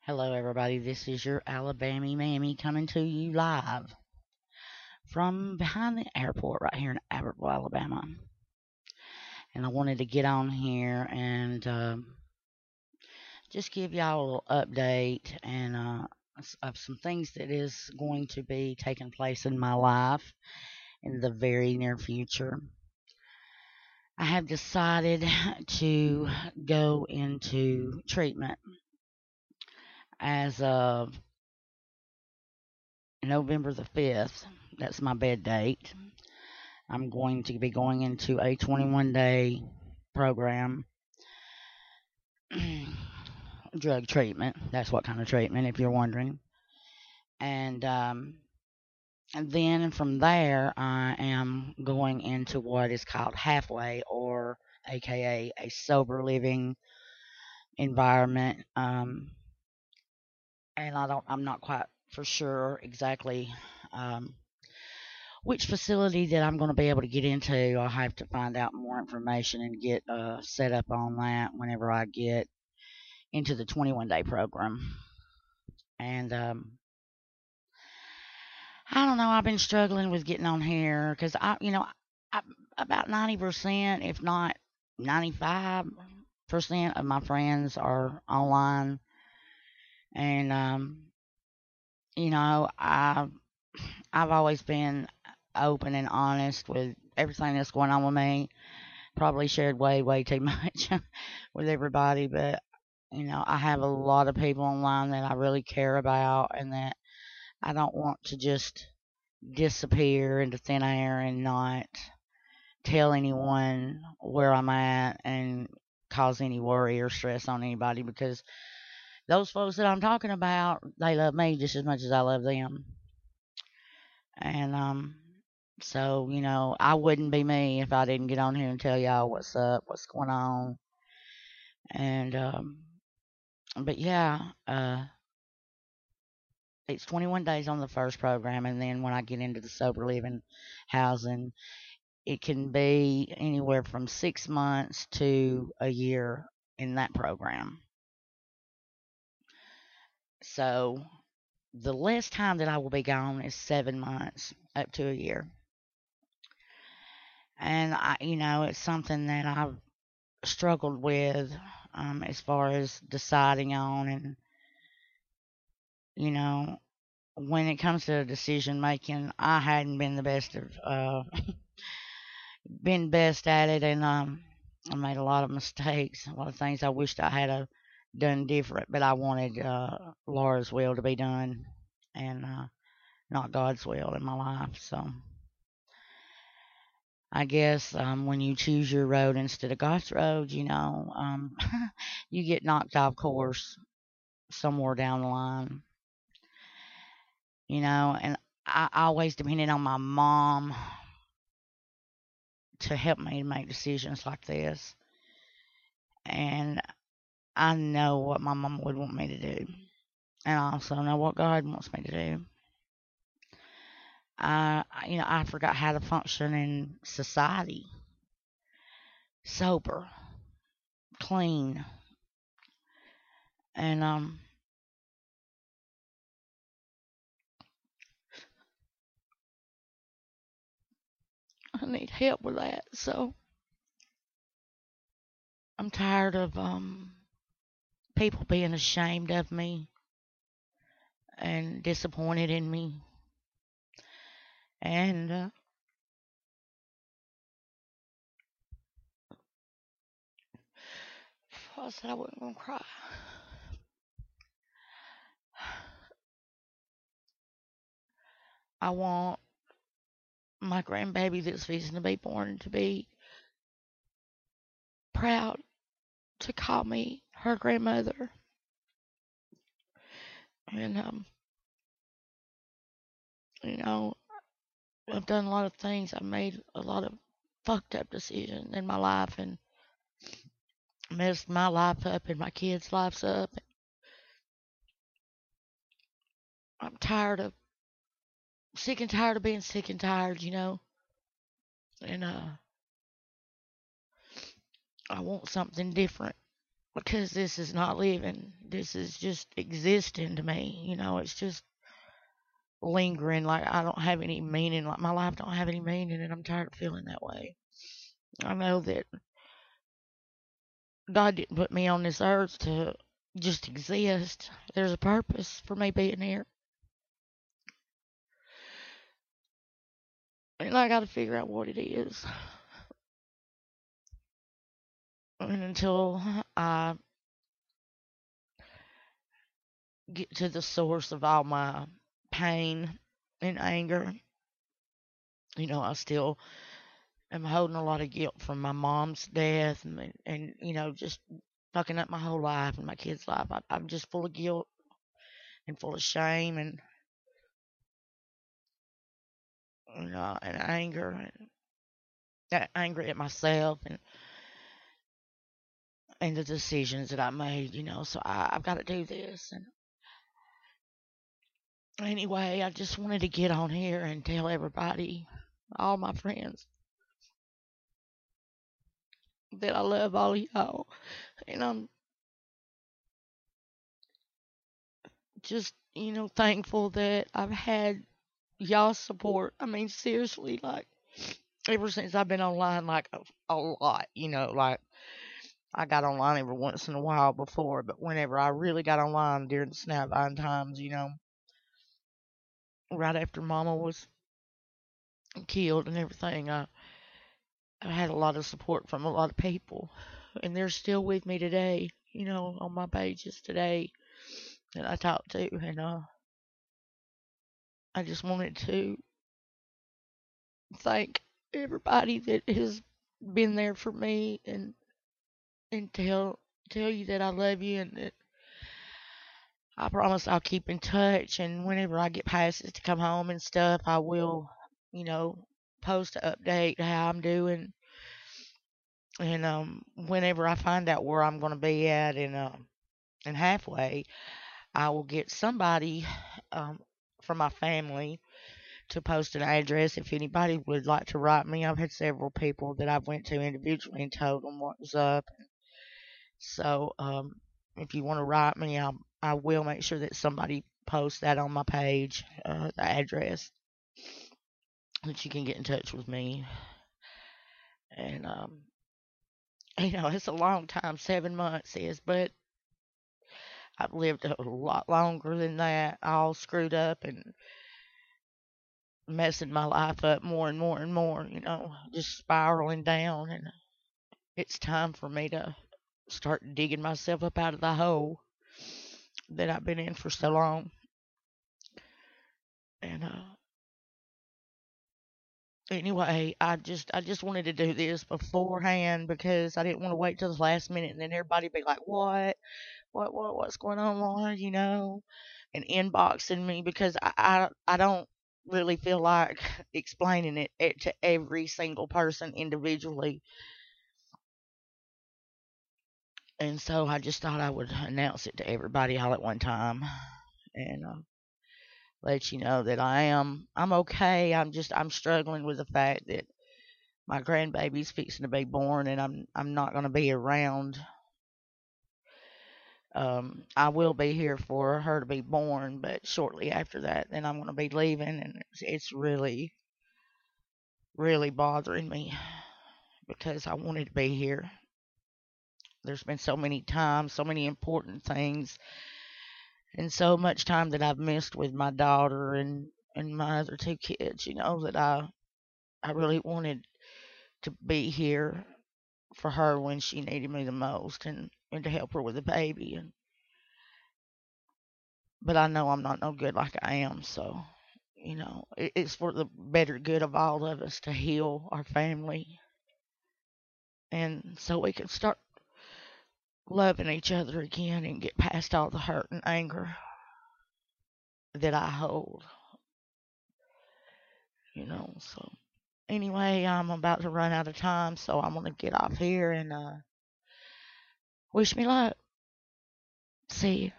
Hello, everybody. This is your Alabama Mammy coming to you live from behind the airport right here in Abbottville, Alabama. And I wanted to get on here and just give y'all a little update and of some things that is going to be taking place in my life in the very near future. I have decided to go into treatment as of November the 5th. That's my bed date. I'm going to be going into a 21-day program, drug treatment. That's what kind of treatment, if you're wondering. And then from there, I am going into what is called halfway, or AKA a sober living environment. And I'm not quite for sure exactly um, which facility that I'm going to be able to get into. I'll have to find out more information and get set up on that whenever I get into the 21-day program. And I don't know. I've been struggling with getting on here because I, about 90%, if not 95% of my friends are online, and I've always been open and honest with everything that's going on with me. Probably shared way too much with everybody, but I have a lot of people online that I really care about and that I don't want to just disappear into thin air and not tell anyone where I'm at and cause any worry or stress on anybody, because those folks that I'm talking about, they love me just as much as I love them. And so, I wouldn't be me if I didn't get on here and tell y'all what's up, what's going on. And but yeah, it's 21 days on the first program, and then when I get into the sober living housing, it can be anywhere from 6 months to a year in that program. So the less time that I will be gone is 7 months up to a year. And it's something that I've struggled with as far as deciding on, and you know, when it comes to decision making, I hadn't been the best of been best at it, and I made a lot of mistakes, a lot of things I wished I had done different, but I wanted Laura's will to be done, and not God's will in my life. So I guess when you choose your road instead of God's road, you get knocked off course somewhere down the line, and I always depended on my mom to help me make decisions like this. And I know what my mom would want me to do. And I also know what God wants me to do. I forgot how to function in society. Sober, clean, and I need help with that. So I'm tired of people being ashamed of me and disappointed in me. And I said I wasn't gonna cry. I want my grandbaby that's fixing to be born to be proud to call me her grandmother. And you know, I've done a lot of things. I've made a lot of fucked up decisions in my life and messed my life up and my kids' lives up. I'm tired of sick and tired of being sick and tired. And I want something different. because this is not living. This is just existing to me. It's just lingering like I don't have any meaning, like my life don't have any meaning, and I'm tired of feeling that way. I know that God didn't put me on this earth to just exist. There's a purpose for me being here. And I got to figure out what it is. And until I get to the source of all my pain and anger, I still am holding a lot of guilt from my mom's death and just fucking up my whole life and my kids' life. I'm just full of guilt and full of shame and anger angry at myself and the decisions that I made. So I've got to do this. And anyway, I just wanted to get on here and tell everybody, all my friends, that I love all of y'all. And I'm just, thankful that I've had y'all's support. I mean, seriously, like, ever since I've been online, like, a lot, like, I got online every once in a while before, but whenever I really got online during the Snapvine times, right after Mama was killed and everything, I had a lot of support from a lot of people, and they're still with me today, on my pages today that I talked to, and I just wanted to thank everybody that has been there for me and tell you that I love you and that I promise I'll keep in touch, and whenever I get passes to come home and stuff, I will, you know, post to update how I'm doing. And whenever I find out where I'm going to be at in halfway, I will get somebody um, from my family to post an address if anybody would like to write me. I've had several people that I've went to individually and told them what was up. So if you want to write me, I will make sure that somebody posts that on my page, the address, that you can get in touch with me. And it's a long time, 7 months is, but I've lived a lot longer than that, all screwed up and messing my life up more and more and more, just spiraling down. And it's time for me to start digging myself up out of the hole that I've been in for so long. And anyway, I just wanted to do this beforehand because I didn't want to wait till the last minute and then everybody be like, what's going on, Lauren? And inboxing me because I don't really feel like explaining it to every single person individually. And so I just thought I would announce it to everybody all at one time and let you know that I'm okay. I'm struggling with the fact that my grandbaby's fixing to be born and I'm not going to be around. I will be here for her to be born, but shortly after that, then I'm going to be leaving, and it's really, really bothering me because I wanted to be here. There's been so many times, so many important things, and so much time that I've missed with my daughter and my other two kids. That I really wanted to be here for her when she needed me the most, and to help her with the baby. But I know I'm not no good like I am, so it's for the better good of all of us to heal our family, and so we can start loving each other again and get past all the hurt and anger that I hold. So anyway, I'm about to run out of time, so I'm gonna get off here and wish me luck. See you.